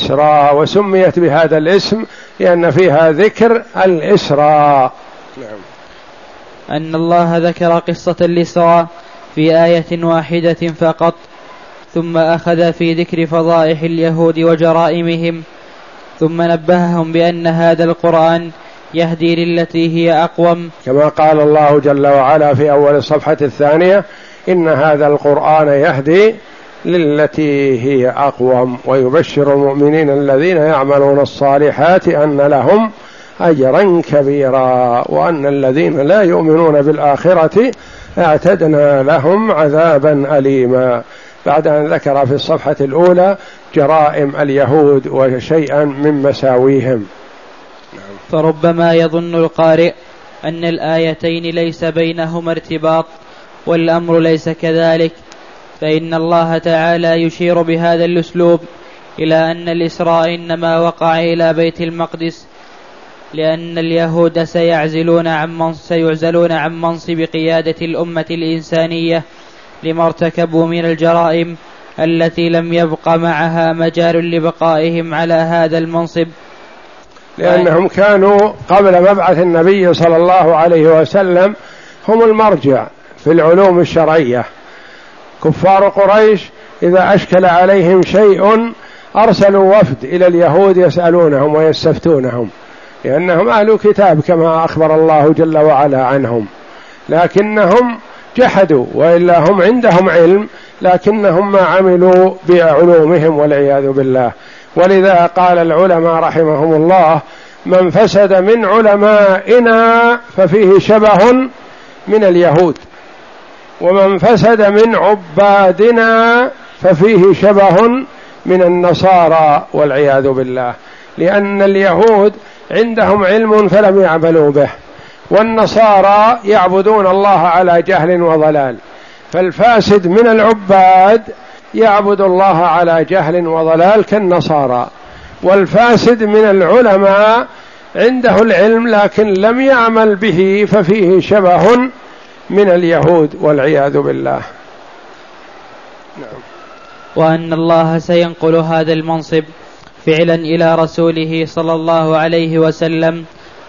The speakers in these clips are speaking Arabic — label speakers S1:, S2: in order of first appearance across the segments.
S1: الإسراء، وسميت بهذا الاسم لأن فيها ذكر الإسراء. نعم.
S2: أن الله ذكر قصة الإسراء في آية واحدة فقط، ثم أخذ في ذكر فضائح اليهود وجرائمهم، ثم نبههم بأن هذا القرآن يهدي للتي هي أقوم،
S1: كما قال الله جل وعلا في أول الصفحة 2: إن هذا القرآن يهدي للتي هي أقوم، ويبشر المؤمنين الذين يعملون الصالحات أن لهم أجرا كبيرا، وأن الذين لا يؤمنون بالآخرة اعتدنا لهم عذابا أليما، بعد أن ذكر في الصفحة الأولى جرائم اليهود وشيئا من مساويهم.
S2: فربما يظن القارئ أن الآيتين ليس بينهما ارتباط، والأمر ليس كذلك، فإن الله تعالى يشير بهذا الأسلوب إلى أن الإسراء إنما وقع إلى بيت المقدس، لأن اليهود سيعزلون عن منصب قيادة الأمة الإنسانية لما ارتكبوا من الجرائم التي لم يبق معها مجال لبقائهم على هذا المنصب،
S1: لأنهم كانوا قبل مبعث النبي صلى الله عليه وسلم هم المرجع في العلوم الشرعية. كفار قريش إذا أشكل عليهم شيء أرسلوا وفد إلى اليهود يسألونهم ويستفتونهم، لأنهم أهل كتاب كما أخبر الله جل وعلا عنهم، لكنهم جحدوا، وإلا هم عندهم علم لكنهم ما عملوا بعلومهم والعياذ بالله. ولذا قال العلماء رحمهم الله: من فسد من علمائنا ففيه شبه من اليهود، ومن فسد من عبادنا ففيه شبه من النصارى والعياذ بالله، لأن اليهود عندهم علم فلم يعملوا به، والنصارى يعبدون الله على جهل وضلال، فالفاسد من العباد يعبد الله على جهل وضلال كالنصارى، والفاسد من العلماء عنده العلم لكن لم يعمل به ففيه شبه من اليهود والعياذ بالله.
S2: نعم. وأن الله سينقل هذا المنصب فعلا إلى رسوله صلى الله عليه وسلم،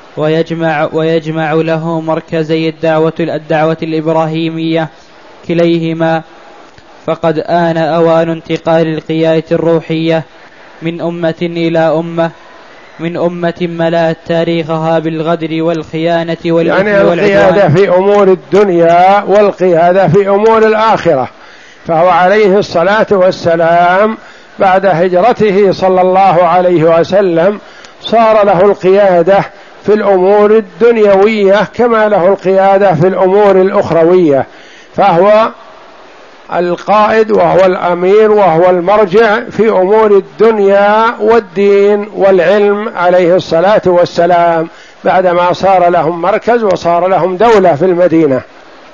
S2: ويجمع له مركزي الدعوة الإبراهيمية كليهما، فقد آن أوان انتقال القيادة الروحية من أمة إلى أمة، من أمة ملأت تاريخها بالغدر والخيانة والإثم
S1: يعني القيادة في أمور الدنيا والقيادة في أمور الآخرة. فهو عليه الصلاة والسلام بعد هجرته صلى الله عليه وسلم صار له القيادة في الأمور الدنيوية كما له القيادة في الأمور الأخروية، فهو القائد وهو الأمير وهو المرجع في أمور الدنيا والدين والعلم عليه الصلاة والسلام، بعدما صار لهم مركز وصار لهم دولة في المدينة.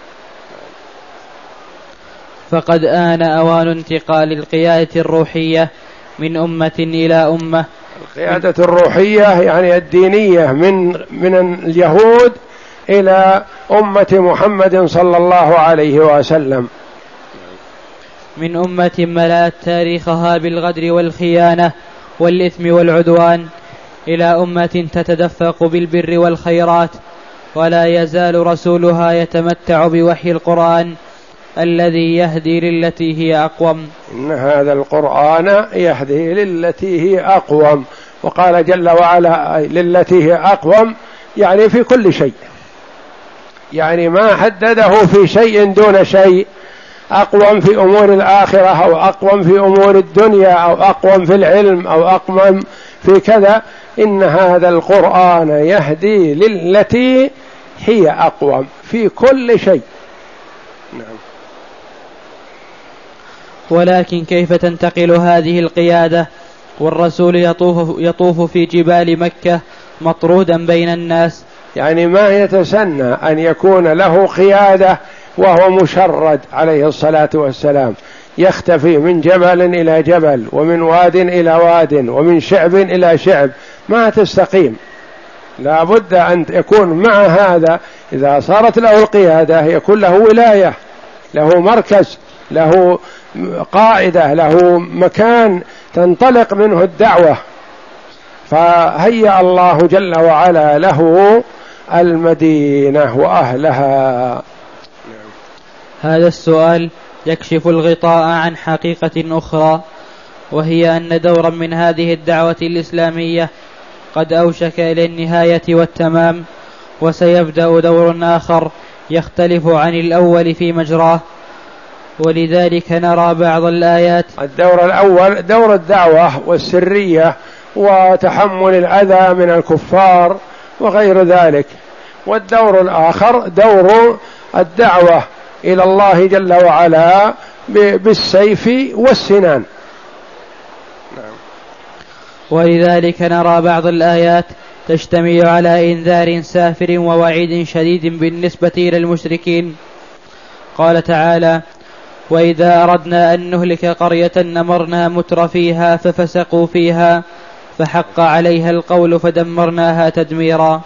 S2: فقد آن أوان انتقال القيادة الروحية من أمة إلى أمة.
S1: القيادة الروحية يعني الدينية من اليهود إلى أمة محمد صلى الله عليه وسلم،
S2: من أمة ملأت تاريخها بالغدر والخيانة والإثم والعدوان إلى أمة تتدفق بالبر والخيرات، ولا يزال رسولها يتمتع بوحي القرآن الذي يهدي للتي هي أقوم.
S1: إن هذا القرآن يهدي للتي هي أقوم، وقال جل وعلا للتي هي أقوم يعني في كل شيء، يعني ما حدده في شيء دون شيء، أقوم في أمور الآخرة أو أقوم في أمور الدنيا أو أقوم في العلم أو أقوم في كذا، إن هذا القرآن يهدي للتي هي أقوم في كل شيء. نعم.
S2: ولكن كيف تنتقل هذه القيادة والرسول يطوف في جبال مكة مطرودا بين الناس؟
S1: يعني ما يتسنى أن يكون له قيادة وهو مشرد عليه الصلاة والسلام، يختفي من جبل إلى جبل ومن واد إلى واد ومن شعب إلى شعب، ما تستقيم. لا بد أن يكون مع هذا إذا صارت له القيادة يكون له ولاية، له مركز، له قاعدة، له مكان تنطلق منه الدعوة، فهيأ الله جل وعلا له المدينة وأهلها.
S2: هذا السؤال يكشف الغطاء عن حقيقة أخرى، وهي أن دورا من هذه الدعوة الإسلامية قد أوشك إلى النهاية والتمام، وسيبدأ دور آخر يختلف عن الأول في مجراه. ولذلك نرى بعض الآيات.
S1: الدور الأول دور الدعوة والسرية وتحمل الأذى من الكفار وغير ذلك، والدور الآخر دور الدعوة إلى الله جل وعلا بالسيف والسنان.
S2: ولذلك نرى بعض الآيات تشتمل على إنذار سافر ووعيد شديد بالنسبة إلى المشركين. قال تعالى: وإذا أردنا أن نهلك قرية أمرنا متر فيها ففسقوا فيها فحق عليها القول فدمرناها تدميرا.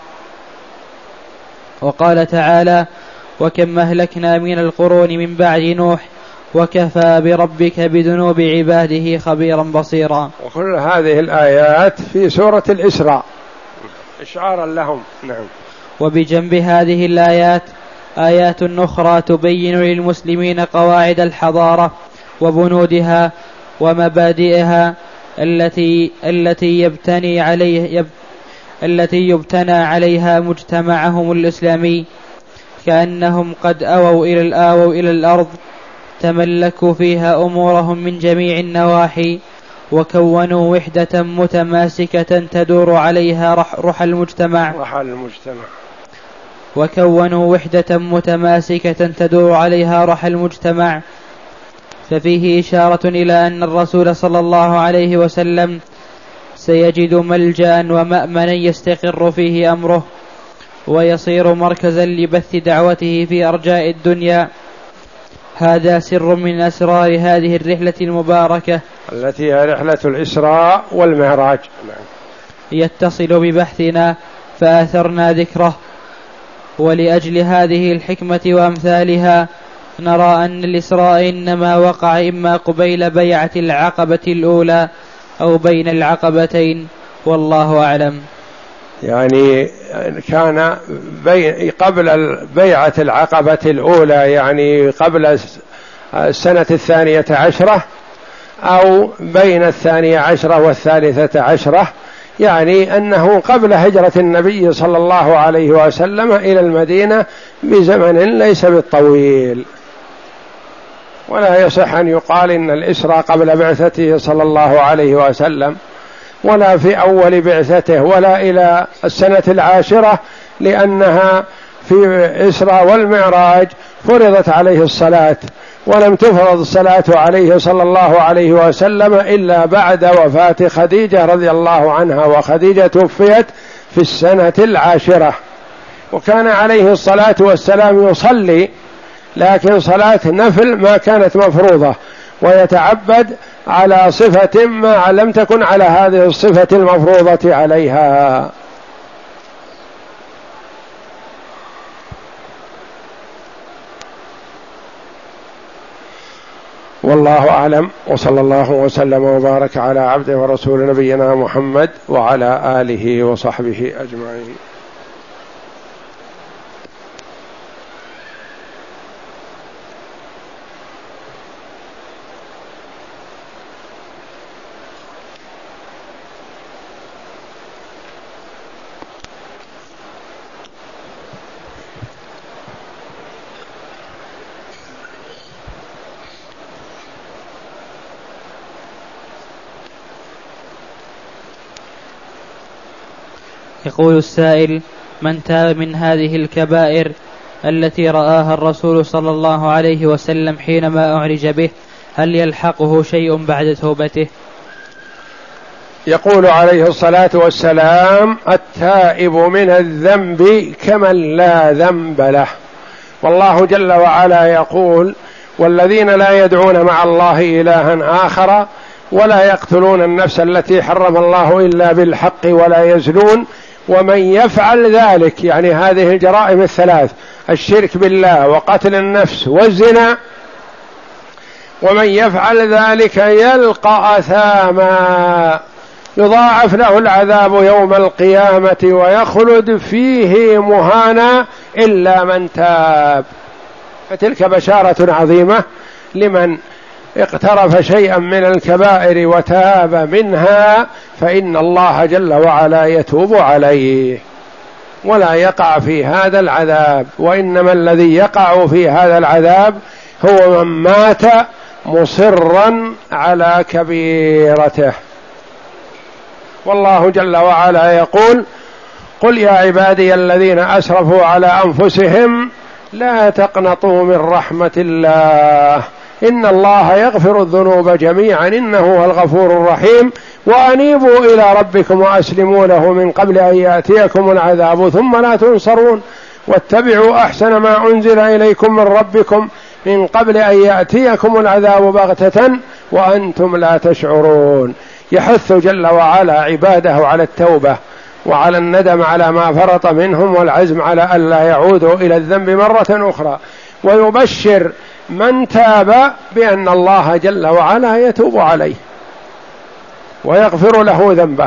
S2: وقال تعالى: وكم أهلكنا من القرون من بعد نوح وكفى بربك بذنوب عباده خبيرا بصيرا.
S1: وكل هذه الآيات في سورة الإسراء إشعارا لهم. نعم.
S2: وبجنب هذه الآيات آيات أخرى تبين للمسلمين قواعد الحضارة وبنودها ومبادئها التي يبتنى عليها مجتمعهم الإسلامي، كأنهم قد آووا إلى الأرض تملكوا فيها أمورهم من جميع النواحي، وكونوا وحدة متماسكة تدور عليها روح المجتمع. وكونوا وحدة متماسكة تدور عليها روح المجتمع. ففيه إشارة إلى أن الرسول صلى الله عليه وسلم سيجد ملجأ ومأمنا يستقر فيه أمره، ويصير مركزا لبث دعوته في أرجاء الدنيا. هذا سر من أسرار هذه الرحلة المباركة
S1: التي هي رحلة الإسراء والمعراج،
S2: يتصل ببحثنا فآثرنا ذكره. ولأجل هذه الحكمة وأمثالها نرى أن الإسراء إنما وقع إما قبيل بيعة العقبة الأولى أو بين العقبتين، والله أعلم.
S1: يعني كان قبل بيعة العقبة الأولى، يعني قبل السنة 12 أو بين 12 و13، يعني أنه قبل هجرة النبي صلى الله عليه وسلم إلى المدينة بزمن ليس بالطويل. ولا يصح أن يقال إن الإسراء قبل بعثته صلى الله عليه وسلم، ولا في أول بعثته، ولا إلى السنة 10، لأنها في إسراء والمعراج فرضت عليه الصلاة، ولم تفرض الصلاة عليه صلى الله عليه وسلم إلا بعد وفاة خديجة رضي الله عنها، وخديجة توفيت في السنة 10. وكان عليه الصلاة والسلام يصلي، لكن صلاة نفل ما كانت مفروضة، ويتعبد على صفة ما لم تكن على هذه الصفة المفروضة عليها. والله أعلم، وصلى الله وسلم وبارك على عبده ورسول نبينا محمد وعلى آله وصحبه أجمعين.
S2: يقول السائل: من تاب من هذه الكبائر التي رآها الرسول صلى الله عليه وسلم حينما أعرج به، هل يلحقه شيء بعد توبته؟
S1: يقول عليه الصلاة والسلام: التائب من الذنب كمن لا ذنب له. والله جل وعلا يقول: والذين لا يدعون مع الله إلها آخر ولا يقتلون النفس التي حرم الله إلا بالحق ولا يزنون ومن يفعل ذلك، يعني هذه الجرائم الثلاث: الشرك بالله وقتل النفس والزنا، ومن يفعل ذلك يلقى أثاما يضاعف له العذاب يوم القيامة ويخلد فيه مهانا إلا من تاب. فتلك بشارة عظيمة لمن اقترف شيئا من الكبائر وتاب منها، فإن الله جل وعلا يتوب عليه ولا يقع في هذا العذاب. وإنما الذي يقع في هذا العذاب هو من مات مصرا على كبيرته. والله جل وعلا يقول: قل يا عبادي الذين أسرفوا على أنفسهم لا تقنطوا من رحمة الله إن الله يغفر الذنوب جميعا إنه هو الغفور الرحيم وأنيبوا إلى ربكم وأسلموا له من قبل أن يأتيكم العذاب ثم لا تنصرون واتبعوا أحسن ما أنزل إليكم من ربكم من قبل أن يأتيكم العذاب بغتة وأنتم لا تشعرون. يحث جل وعلا عباده على التوبة وعلى الندم على ما فرط منهم والعزم على ألا يعودوا إلى الذنب مرة أخرى، ويبشر من تاب بأن الله جل وعلا يتوب عليه ويغفر له ذنبه.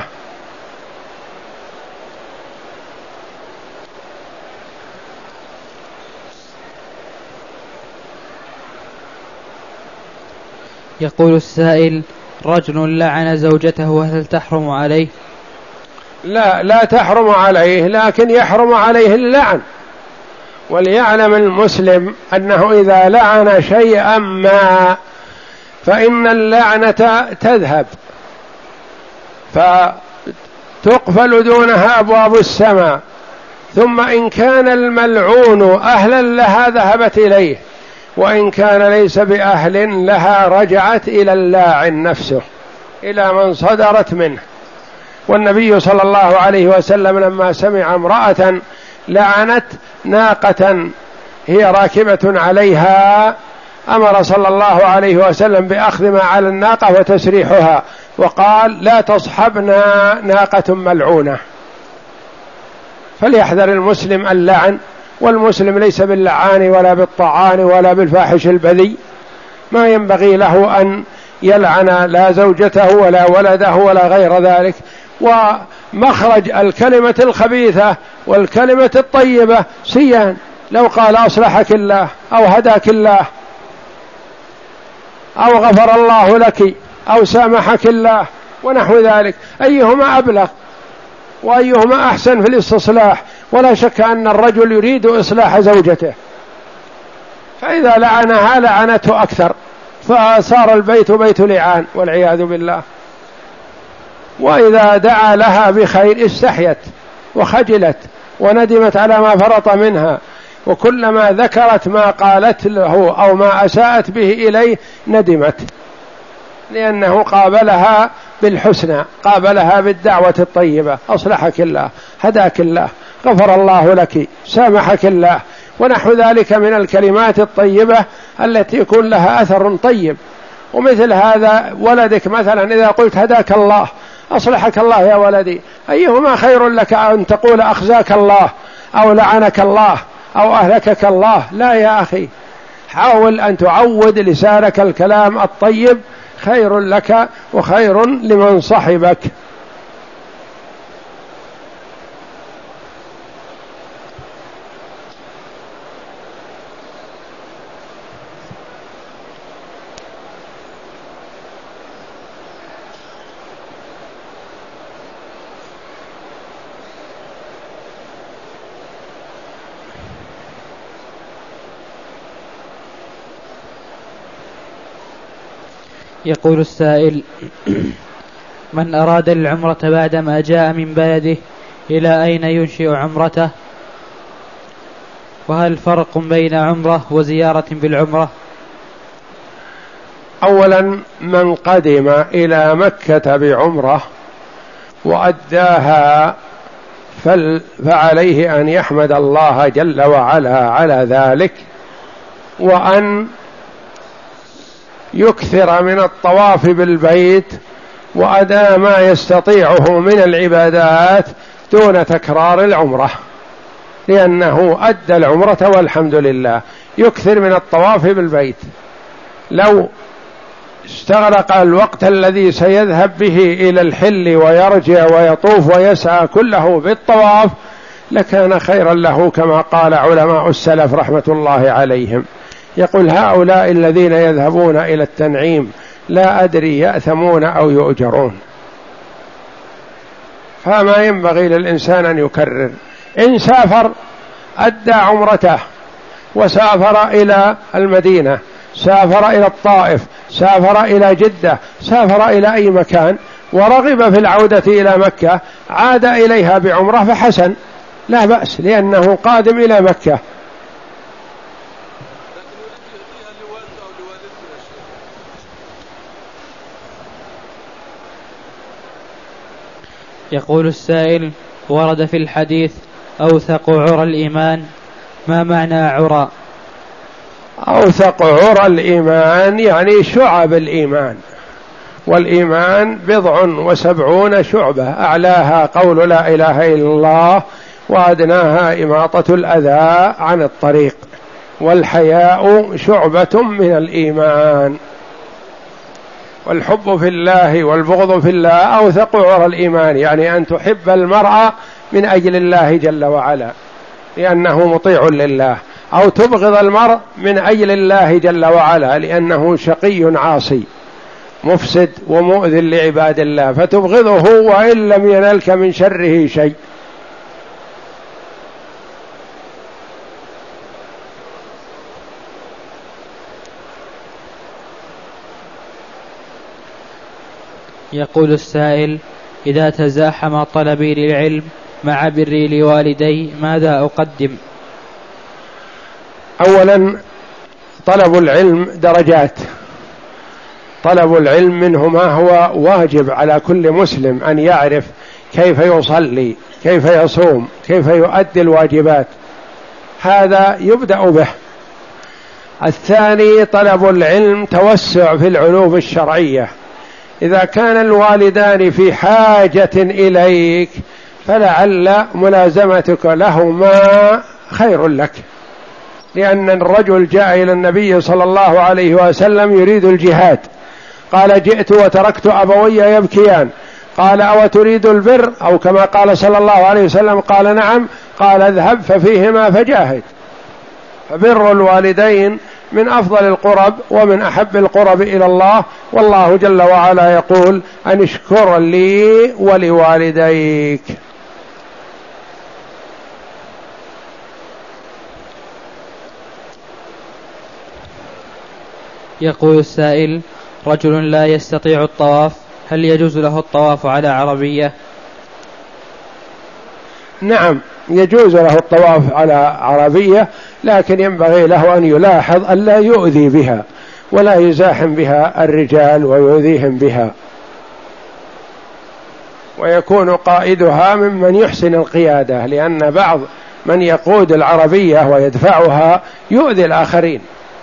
S2: يقول السائل: رجل لعن زوجته هل تحرم عليه؟
S1: لا تحرم عليه، لكن يحرم عليه اللعن. وليعلم المسلم أنه إذا لعن شيئا ما فإن اللعنة تذهب فتقفل دونها أبواب السماء، ثم إن كان الملعون أهلا لها ذهبت إليه، وإن كان ليس بأهل لها رجعت إلى اللاعن نفسه إلى من صدرت منه. والنبي صلى الله عليه وسلم لما سمع امرأة لعنت ناقة هي راكبة عليها أمر صلى الله عليه وسلم بأخذ ما على الناقة وتسريحها، وقال: لا تصحبنا ناقة ملعونة. فليحذر المسلم اللعن، والمسلم ليس باللعان ولا بالطعان ولا بالفاحش البذي، ما ينبغي له أن يلعن لا زوجته ولا ولده ولا غير ذلك. ومخرج الكلمة الخبيثة والكلمة الطيبة سيان، لو قال أصلحك الله أو هداك الله أو غفر الله لك أو سامحك الله ونحو ذلك، أيهما أبلغ وأيهما أحسن في الاستصلاح؟ ولا شك أن الرجل يريد إصلاح زوجته، فإذا لعنها لعنته أكثر، فصار البيت بيت لعان والعياذ بالله. وإذا دعا لها بخير استحيت وخجلت وندمت على ما فرط منها، وكلما ذكرت ما قالت له أو ما أساءت به إليه ندمت، لأنه قابلها بالحسنى، قابلها بالدعوة الطيبة: أصلحك الله، هداك الله، غفر الله لك، سامحك الله، ونحو ذلك من الكلمات الطيبة التي يكون لها أثر طيب. ومثل هذا ولدك مثلا إذا قلت هداك الله، أصلحك الله يا ولدي، أيهما خير لك أن تقول أخزاك الله أو لعنك الله أو أهلكك الله؟ لا يا أخي، حاول أن تعود لسانك الكلام الطيب، خير لك وخير لمن صحبك.
S2: يقول السائل: من أراد العمرة بعدما جاء من بلده إلى أين ينشئ عمرته؟ وهل فرق بين عمرة وزيارة بالعمرة؟
S1: أولا، من قدم إلى مكة بعمرة وأداها فعليه أن يحمد الله جل وعلا على ذلك، وأن يكثر من الطواف بالبيت وأداء ما يستطيعه من العبادات دون تكرار العمرة، لأنه أدى العمرة والحمد لله. يكثر من الطواف بالبيت، لو استغرق الوقت الذي سيذهب به إلى الحل ويرجع ويطوف ويسعى كله بالطواف لكان خيرا له، كما قال علماء السلف رحمة الله عليهم. يقول هؤلاء الذين يذهبون إلى التنعيم لا أدري يأثمون أو يؤجرون، فما ينبغي للإنسان أن يكرر. إن سافر أدى عمرته وسافر إلى المدينة، سافر إلى الطائف، سافر إلى جدة، سافر إلى أي مكان ورغب في العودة إلى مكة، عاد إليها بعمرة فحسن، لا بأس، لأنه قادم إلى مكة.
S2: يقول السائل: ورد في الحديث أوثق عرى الإيمان، ما معنى عرى؟
S1: أوثق عرى الإيمان يعني شعب الإيمان، والإيمان 70 شعبة، أعلاها قول لا إله إلا الله، وأدناها إماطة الأذى عن الطريق، والحياء شعبة من الإيمان، والحب في الله والبغض في الله أوثق عرى الإيمان، يعني أن تحب المرء من أجل الله جل وعلا لأنه مطيع لله، أو تبغض المرء من أجل الله جل وعلا لأنه شقي عاصي مفسد ومؤذ لعباد الله، فتبغضه وإن لم ينلك من شره شيء.
S2: يقول السائل: إذا تزاحم طلبي للعلم مع بري لوالدي ماذا أقدم؟
S1: أولا طلب العلم درجات، طلب العلم منه ما هو واجب على كل مسلم أن يعرف كيف يصلي، كيف يصوم، كيف يؤدي الواجبات، هذا يبدأ به. الثاني طلب العلم توسع في العلوم الشرعية، إذا كان الوالدان في حاجة إليك فلعل ملازمتك لهما خير لك، لأن الرجل جاء إلى النبي صلى الله عليه وسلم يريد الجهاد، قال جئت وتركت أبوي يبكيان، قال أو تريد البر، أو كما قال صلى الله عليه وسلم قال نعم، قال اذهب ففيهما فجاهد. فبر الوالدين من أفضل القرب ومن أحب القرب إلى الله، والله جل وعلا يقول أن اشكر لي ولوالديك.
S2: يقول السائل: رجل لا يستطيع الطواف، هل يجوز له الطواف على عربية؟
S1: نعم يجوز له الطواف على عربية، لكن ينبغي له أن يلاحظ ألا يؤذي بها ولا يزاحم بها الرجال ويؤذيهم بها، ويكون قائدها ممن يحسن القيادة، لأن بعض من يقود العربية ويدفعها يؤذي الآخرين،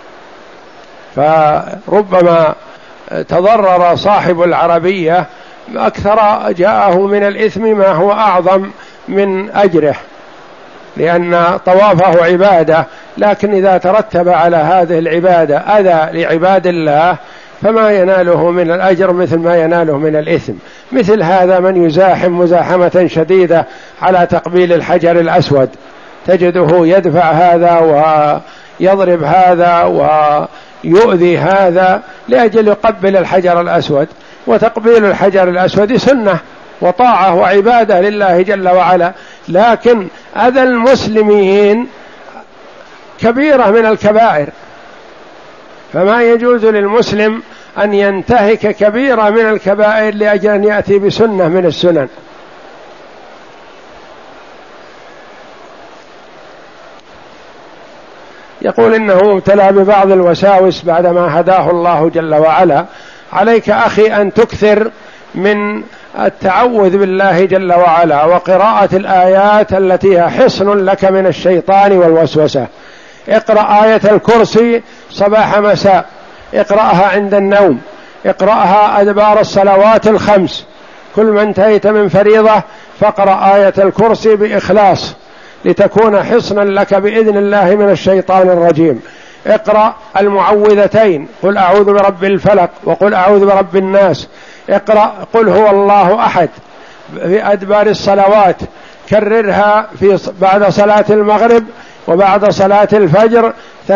S1: فربما تضرر صاحب العربية أكثر جاءه من الإثم ما هو أعظم من أجره، لأن طوافه عبادة، لكن إذا ترتب على هذه العبادة أذى لعباد الله فما يناله من الأجر مثل ما يناله من الإثم. مثل هذا من يزاحم مزاحمة شديدة على تقبيل الحجر الأسود، تجده يدفع هذا ويضرب هذا ويؤذي هذا لأجل يقبل الحجر الأسود، وتقبيل الحجر الأسود سنة وطاعة وعبادة لله جل وعلا، لكن أذى المسلمين كبيرة من الكبائر، فما يجوز للمسلم أن ينتهك كبيرة من الكبائر لأجل أن يأتي بسنة من السنن. يقول إنه مبتلى ببعض الوساوس بعدما هداه الله جل وعلا. عليك أخي أن تكثر من التعوذ بالله جل وعلا وقراءة الآيات التي هي حصن لك من الشيطان والوسوسة. اقرأ آية الكرسي صباح مساء، اقرأها عند النوم، اقرأها أدبار الصلوات الخمس، كل ما انتهيت من فريضة فاقرأ آية الكرسي بإخلاص لتكون حصنا لك بإذن الله من الشيطان الرجيم. اقرأ المعوذتين، قل أعوذ برب الفلق وقل أعوذ برب الناس. اقرأ قل هو الله أحد في أدبار الصلوات، كررها بعد صلاة المغرب وبعد صلاة الفجر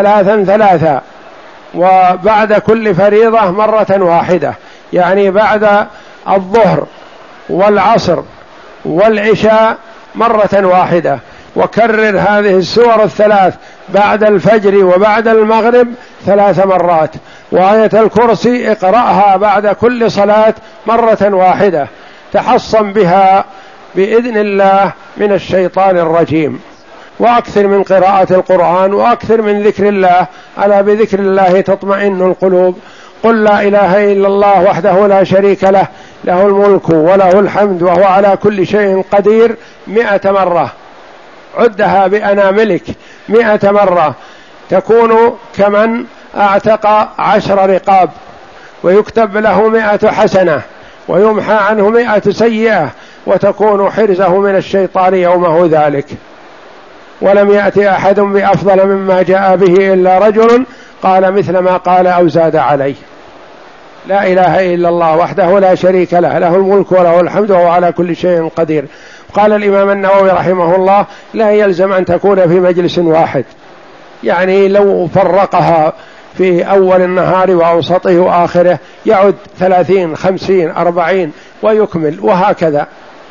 S1: 3 وبعد كل فريضة مرة واحدة، يعني بعد الظهر والعصر والعشاء مرة واحدة، وكرر هذه السور الثلاث بعد الفجر وبعد المغرب 3 مرات. وآية الكرسي اقرأها بعد كل صلاة مرة واحدة، تحصن بها بإذن الله من الشيطان الرجيم. وأكثر من قراءة القرآن وأكثر من ذكر الله، ألا بذكر الله تطمئن القلوب. قل لا إله إلا الله وحده لا شريك له، له الملك وله الحمد وهو على كل شيء قدير 100 مرة، عدها بأناملك 100 مرة، تكون كمن اعتق 10 رقاب، ويكتب له 100 حسنة، ويمحى عنه 100 سيئة، وتكون حرزه من الشيطان يومه ذلك. ولم يأتي أحد بأفضل مما جاء به إلا رجل قال مثل ما قال أو زاد عليه. لا إله إلا الله وحده لا شريك له، له الملك وله الحمد وهو على كل شيء قدير. قال الإمام النووي رحمه الله: لا يلزم أن تكون في مجلس واحد، يعني لو فرقها في أول النهار وأوسطه وآخره يعد 30 50 40 ويكمل، وهكذا،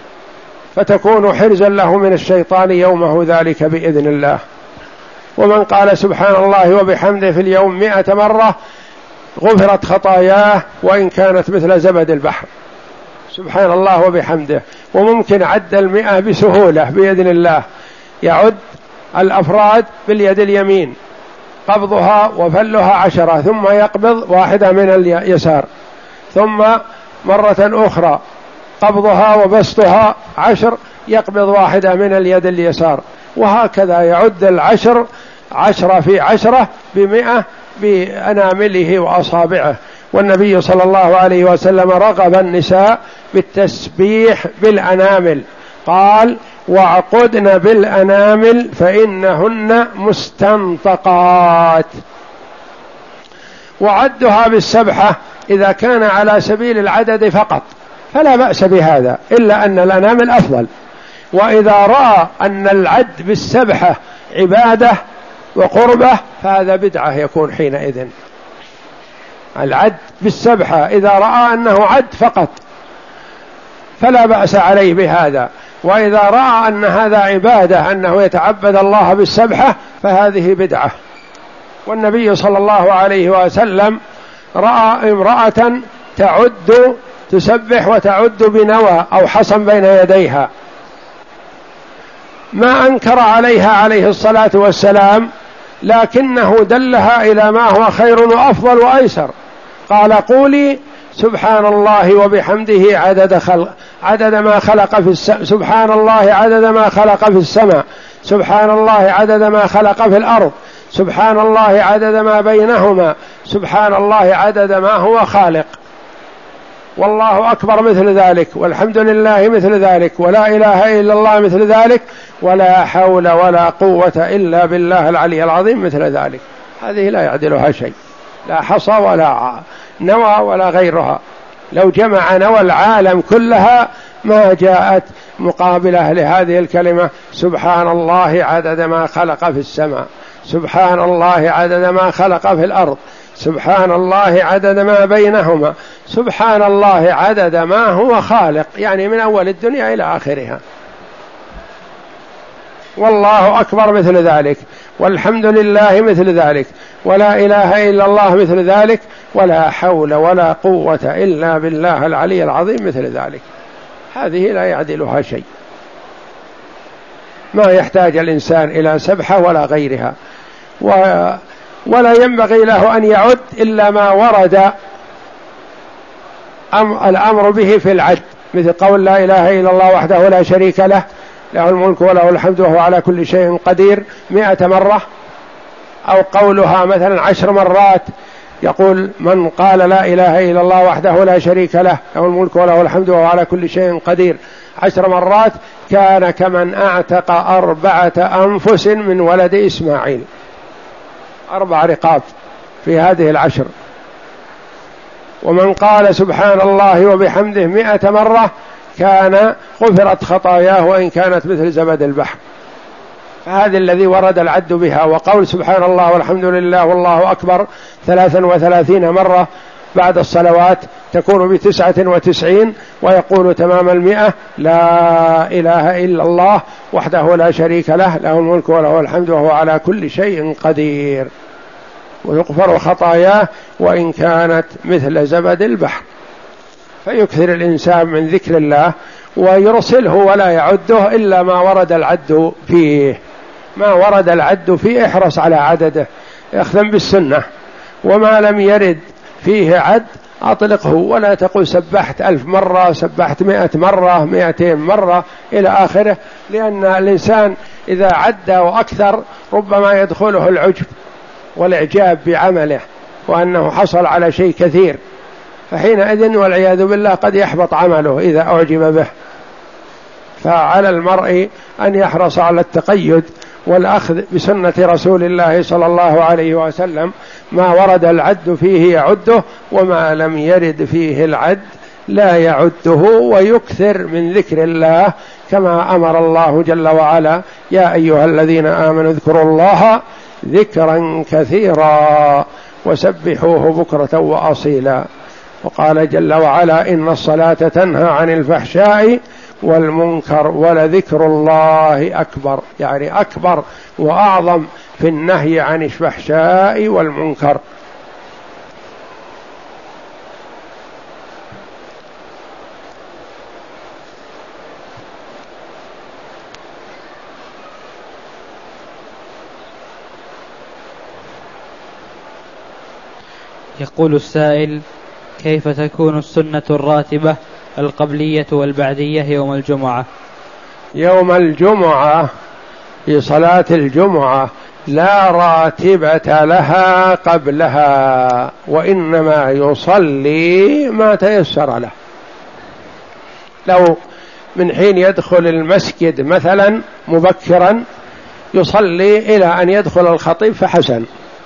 S1: فتكون حرزا له من الشيطان يومه ذلك بإذن الله. ومن قال سبحان الله وبحمده في اليوم 100 مرة غفرت خطاياه وإن كانت مثل زبد البحر. سبحان الله وبحمده. وممكن عد 100 بسهولة بإذن الله. يعد الأفراد باليد اليمين، قبضها وفلها 10، ثم يقبض واحدة من اليسار، ثم مرة أخرى قبضها وبسطها 10، يقبض واحدة من اليد اليسار، وهكذا يعد 10 في 10 ب100 بأنامله وأصابعه. والنبي صلى الله عليه وسلم رغب النساء بالتسبيح بالأنامل، قال: وعقدن بالأنامل فإنهن مستنطقات. وعدها بالسبحة إذا كان على سبيل العدد فقط فلا بأس بهذا، إلا أن الأنامل أفضل. وإذا رأى أن العد بالسبحة عبادة وقربة فهذا بدعة يكون حينئذ. العد بالسبحة إذا رأى أنه عد فقط فلا بأس عليه بهذا، وإذا رأى أن هذا عبادة، أنه يتعبد الله بالسبحة، فهذه بدعة. والنبي صلى الله عليه وسلم رأى امرأة تسبح وتعد بنوى أو حصن بين يديها، ما أنكر عليها عليه الصلاة والسلام، لكنه دلها إلى ما هو خير وأفضل وأيسر. قال: قولي سبحان الله وبحمده عدد ما خلق في سبحان الله عدد ما خلق في السماء، سبحان الله عدد ما خلق في الأرض، سبحان الله عدد ما بينهما، سبحان الله عدد ما هو خالق، والله أكبر مثل ذلك، والحمد لله مثل ذلك، ولا إله إلا الله مثل ذلك، ولا حول ولا قوة إلا بالله العلي العظيم مثل ذلك. هذه لا يعدلها شيء، لا حصى ولا نوى ولا غيرها. لو جمع نوى العالم كلها ما جاءت مقابلة لهذه الكلمة: سبحان الله عدد ما خلق في السماء، سبحان الله عدد ما خلق في الأرض، سبحان الله عدد ما بينهما، سبحان الله عدد ما هو خالق، يعني من أول الدنيا إلى آخرها. والله أكبر مثل ذلك، والحمد لله مثل ذلك، ولا إله إلا الله مثل ذلك، ولا حول ولا قوة إلا بالله العلي العظيم مثل ذلك. هذه لا يعدلها شيء، ما يحتاج الإنسان إلى سبحة ولا غيرها، ولا ينبغي له أن يعد إلا ما ورد الأمر به في العد، مثل قول لا إله إلا الله وحده لا شريك له، له الملك وله الحمد وهو على كل شيء قدير 100 مرة، أو قولها مثلا 10 مرات. يقول: من قال لا إله إلا الله وحده لا شريك له، له الملك وله الحمد وهو على كل شيء قدير 10 مرات كان كمن أعتق 4 أنفس من ولد إسماعيل. 4 رقاب في هذه العشر. ومن قال سبحان الله وبحمده 100 مرة كان غفرت خطاياه وإن كانت مثل زبد البحر. فهذا الذي ورد العد بها. وقول سبحان الله والحمد لله والله أكبر 33 مرة بعد الصلوات تكون ب99، ويقول تمام 100 لا إله إلا الله وحده لا شريك له له الملك وله الحمد وهو على كل شيء قدير، ويغفر خطاياه وإن كانت مثل زبد البحر. فيكثر الإنسان من ذكر الله ويرسله ولا يعده إلا ما ورد العد فيه. ما ورد العد فيه احرص على عدده، اخذم بالسنة. وما لم يرد فيه عد أطلقه، ولا تقل سبحت 1000 مرة، سبحت 100 مرة، 200 مرة إلى آخره، لأن الإنسان إذا عد وأكثر ربما يدخله العجب والإعجاب بعمله وأنه حصل على شيء كثير، فحينئذ والعياذ بالله قد يحبط عمله إذا أعجب به. فعلى المرء أن يحرص على التقيد والأخذ بسنة رسول الله صلى الله عليه وسلم، ما ورد العد فيه يعده، وما لم يرد فيه العد لا يعده، ويكثر من ذكر الله كما أمر الله جل وعلا: يا أيها الذين آمنوا اذكروا الله ذكرا كثيرا وسبحوه بكرة وأصيلا. وقال جل وعلا: إن الصلاة تنهى عن الفحشاء والمنكر ولذكر الله أكبر، يعني أكبر وأعظم في النهي عن الفحشاء والمنكر.
S2: يقول السائل: كيف تكون السنة الراتبة القبلية والبعدية يوم الجمعة؟
S1: يوم الجمعة في صلاة الجمعة لا راتبة لها قبلها، وإنما يصلي ما تيسر له. لو من حين يدخل المسجد مثلا مبكرا يصلي إلى أن يدخل الخطيب فحسن،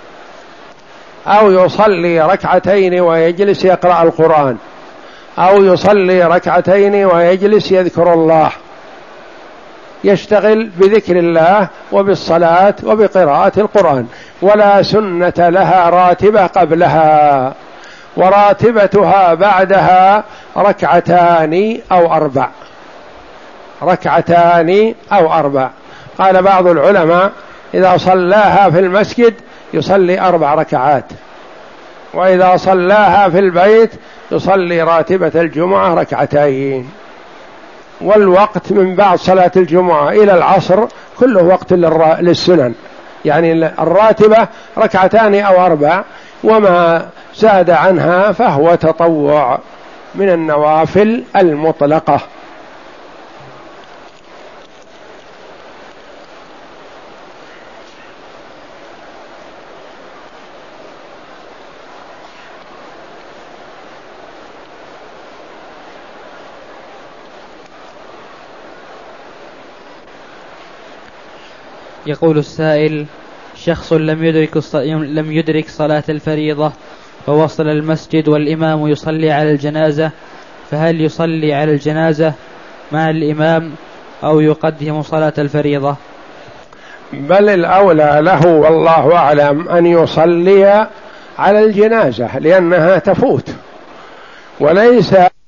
S1: أو يصلي ركعتين ويجلس يقرأ القرآن، أو يصلي ركعتين ويجلس يذكر الله، يشتغل بذكر الله وبالصلاة وبقراءة القرآن، ولا سنة لها راتبة قبلها، وراتبتها بعدها ركعتان أو 4. ركعتان أو 4. قال بعض العلماء: إذا صلاها في المسجد يصلي 4 ركعات، وإذا صلاها في البيت يصلي راتبة الجمعة 2. والوقت من بعد صلاة الجمعة إلى العصر كله وقت للسنن، يعني الراتبة 2 أو 4، وما زاد عنها فهو تطوع من النوافل المطلقة.
S2: يقول السائل: شخص لم يدرك صلاة الفريضة ووصل المسجد والإمام يصلي على الجنازة، فهل يصلي على الجنازة مع الإمام أو يقدم صلاة الفريضة؟
S1: بل الأولى له والله أعلم أن يصلي على الجنازة، لأنها تفوت، وليس